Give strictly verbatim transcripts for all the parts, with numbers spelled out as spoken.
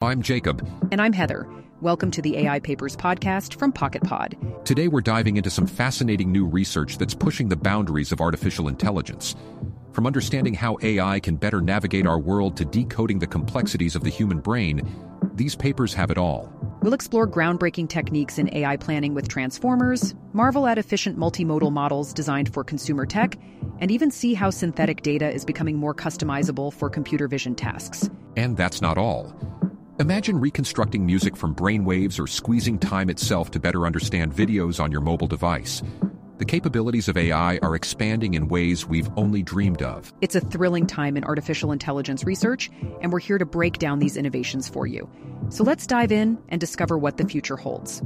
I'm Jacob. And I'm Heather. Welcome to the A I Papers podcast from Pocket Pod. Today we're diving into some fascinating new research that's pushing the boundaries of artificial intelligence. From understanding how A I can better navigate our world to decoding the complexities of the human brain, these papers have it all. We'll explore groundbreaking techniques in A I planning with transformers, marvel at efficient multimodal models designed for consumer tech, and even see how synthetic data is becoming more customizable for computer vision tasks. And that's not all. Imagine reconstructing music from brainwaves or squeezing time itself to better understand videos on your mobile device. The capabilities of A I are expanding in ways we've only dreamed of. It's a thrilling time in artificial intelligence research, and we're here to break down these innovations for you. So let's dive in and discover what the future holds.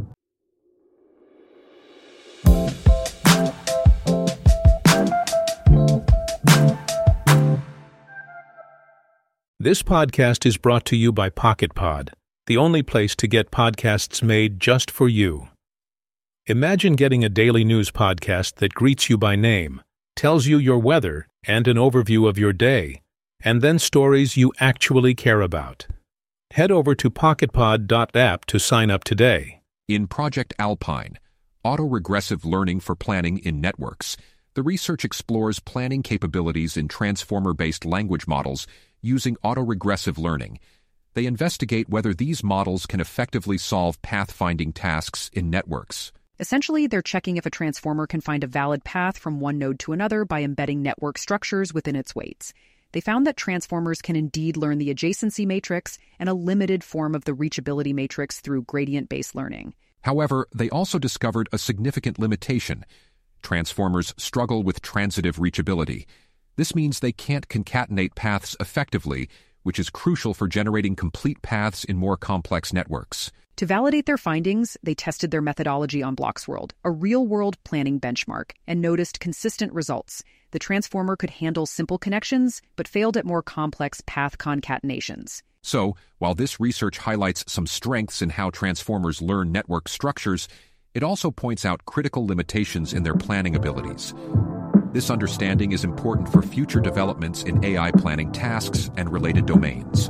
This podcast is brought to you by Pocket Pod, the only place to get podcasts made just for you. Imagine getting a daily news podcast that greets you by name, tells you your weather and an overview of your day, and then stories you actually care about. Head over to pocket pod dot app to sign up today. In Project Alpine, Autoregressive Learning for Planning in Networks, the research explores planning capabilities in transformer-based language models using autoregressive learning. They investigate whether these models can effectively solve pathfinding tasks in networks. Essentially, they're checking if a transformer can find a valid path from one node to another by embedding network structures within its weights. They found that transformers can indeed learn the adjacency matrix and a limited form of the reachability matrix through gradient-based learning. However, they also discovered a significant limitation. Transformers struggle with transitive reachability. This means they can't concatenate paths effectively, which is crucial for generating complete paths in more complex networks. To validate their findings, they tested their methodology on Bloxworld, a real-world planning benchmark, and noticed consistent results. The transformer could handle simple connections, but failed at more complex path concatenations. So, while this research highlights some strengths in how transformers learn network structures, it also points out critical limitations in their planning abilities. This understanding is important for future developments in A I planning tasks and related domains.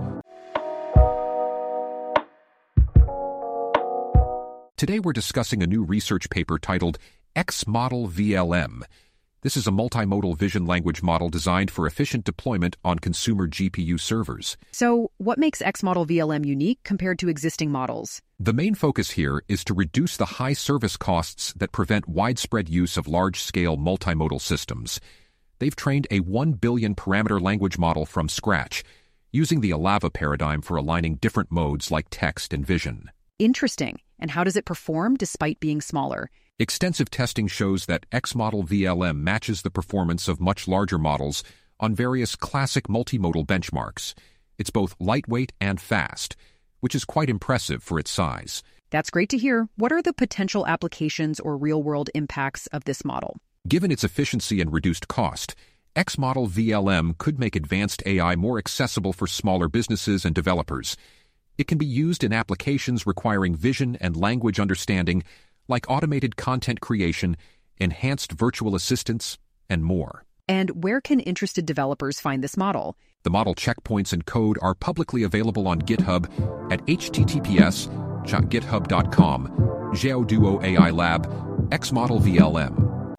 Today we're discussing a new research paper titled X-Model V L M. This is a multimodal vision language model designed for efficient deployment on consumer G P U servers. So, what makes X-Model V L M unique compared to existing models? The main focus here is to reduce the high service costs that prevent widespread use of large-scale multimodal systems. They've trained a one billion parameter language model from scratch, using the ALAVA paradigm for aligning different modes like text and vision. Interesting. And how does it perform despite being smaller? Extensive testing shows that X-Model V L M matches the performance of much larger models on various classic multimodal benchmarks. It's both lightweight and fast, which is quite impressive for its size. That's great to hear. What are the potential applications or real-world impacts of this model? Given its efficiency and reduced cost, X-Model V L M could make advanced A I more accessible for smaller businesses and developers. It can be used in applications requiring vision and language understanding, like automated content creation, enhanced virtual assistants, and more. And where can interested developers find this model? The model checkpoints and code are publicly available on GitHub at h t t p s dot github dot com, Geoduo A I Lab, X-Model V L M.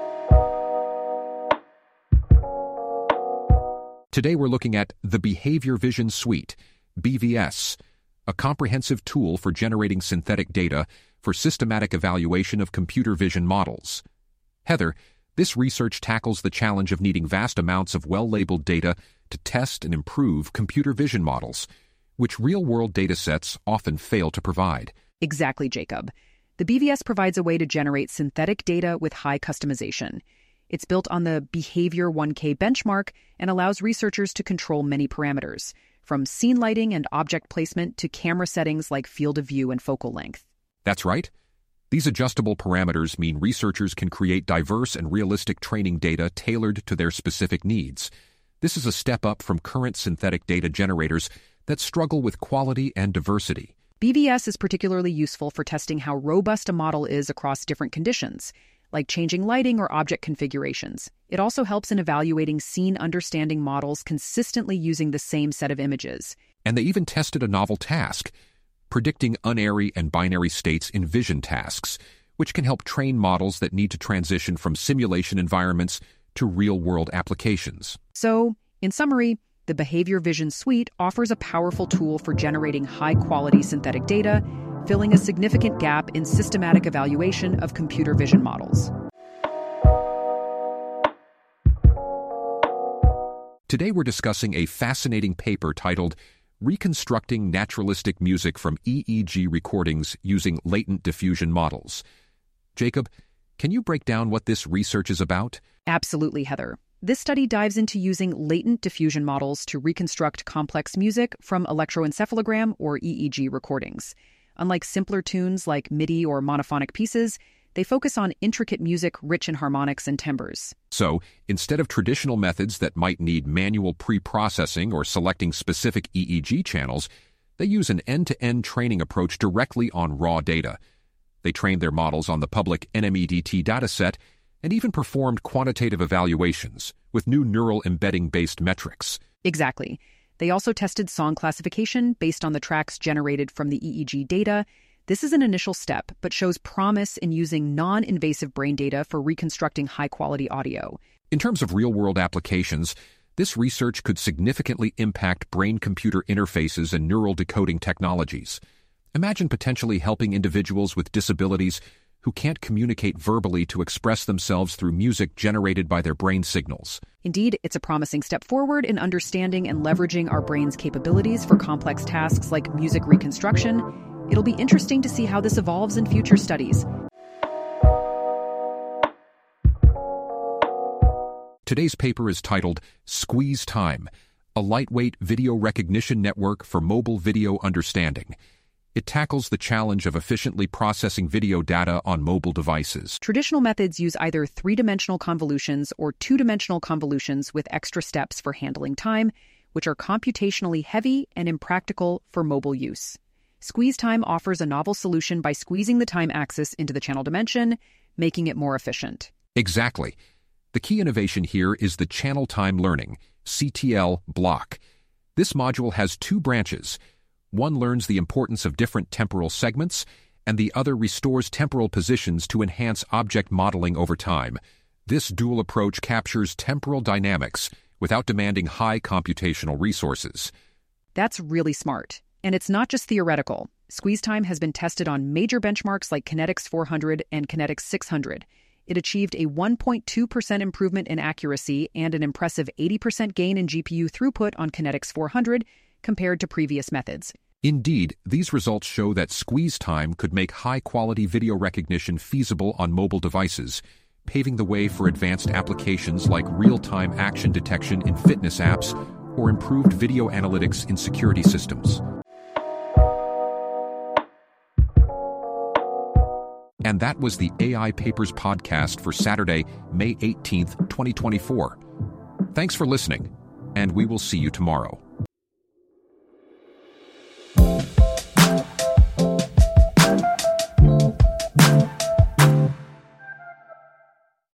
Today we're looking at the Behavior Vision Suite, B V S, a comprehensive tool for generating synthetic data for systematic evaluation of computer vision models. Heather, this research tackles the challenge of needing vast amounts of well-labeled data to test and improve computer vision models, which real-world datasets often fail to provide. Exactly, Jacob. The B V S provides a way to generate synthetic data with high customization. It's built on the Behavior one K benchmark and allows researchers to control many parameters, from scene lighting and object placement to camera settings like field of view and focal length. That's right. These adjustable parameters mean researchers can create diverse and realistic training data tailored to their specific needs. This is a step up from current synthetic data generators that struggle with quality and diversity. B V S is particularly useful for testing how robust a model is across different conditions, like changing lighting or object configurations. It also helps in evaluating scene understanding models consistently using the same set of images. And they even tested a novel task, predicting unary and binary states in vision tasks, which can help train models that need to transition from simulation environments to real-world applications. So, in summary, the Behavior Vision Suite offers a powerful tool for generating high-quality synthetic data, filling a significant gap in systematic evaluation of computer vision models. Today we're discussing a fascinating paper titled Reconstructing Naturalistic Music from E E G Recordings Using Latent Diffusion Models. Jacob, can you break down what this research is about? Absolutely, Heather. This study dives into using latent diffusion models to reconstruct complex music from electroencephalogram or E E G recordings. Unlike simpler tunes like MIDI or monophonic pieces, they focus on intricate music rich in harmonics and timbres. So, instead of traditional methods that might need manual pre-processing or selecting specific E E G channels, they use an end-to-end training approach directly on raw data. They trained their models on the public N M E D T dataset and even performed quantitative evaluations with new neural embedding-based metrics. Exactly. They also tested song classification based on the tracks generated from the E E G data. This is an initial step, but shows promise in using non-invasive brain data for reconstructing high-quality audio. In terms of real-world applications, this research could significantly impact brain-computer interfaces and neural decoding technologies. Imagine potentially helping individuals with disabilities who can't communicate verbally to express themselves through music generated by their brain signals. Indeed, it's a promising step forward in understanding and leveraging our brain's capabilities for complex tasks like music reconstruction. It'll be interesting to see how this evolves in future studies. Today's paper is titled Squeeze Time, a lightweight video recognition network for mobile video understanding. It tackles the challenge of efficiently processing video data on mobile devices. Traditional methods use either three-dimensional convolutions or two-dimensional convolutions with extra steps for handling time, which are computationally heavy and impractical for mobile use. Squeeze Time offers a novel solution by squeezing the time axis into the channel dimension, making it more efficient. Exactly. The key innovation here is the Channel Time Learning, C T L, block. This module has two branches. One learns the importance of different temporal segments, and the other restores temporal positions to enhance object modeling over time. This dual approach captures temporal dynamics without demanding high computational resources. That's really smart. And it's not just theoretical. Squeeze Time has been tested on major benchmarks like Kinetics four hundred and Kinetics six hundred. It achieved a one point two percent improvement in accuracy and an impressive eighty percent gain in G P U throughput on Kinetics four hundred compared to previous methods. Indeed, these results show that Squeeze Time could make high-quality video recognition feasible on mobile devices, paving the way for advanced applications like real-time action detection in fitness apps or improved video analytics in security systems. And that was the A I Papers podcast for Saturday, May eighteenth, twenty twenty-four. Thanks for listening, and we will see you tomorrow.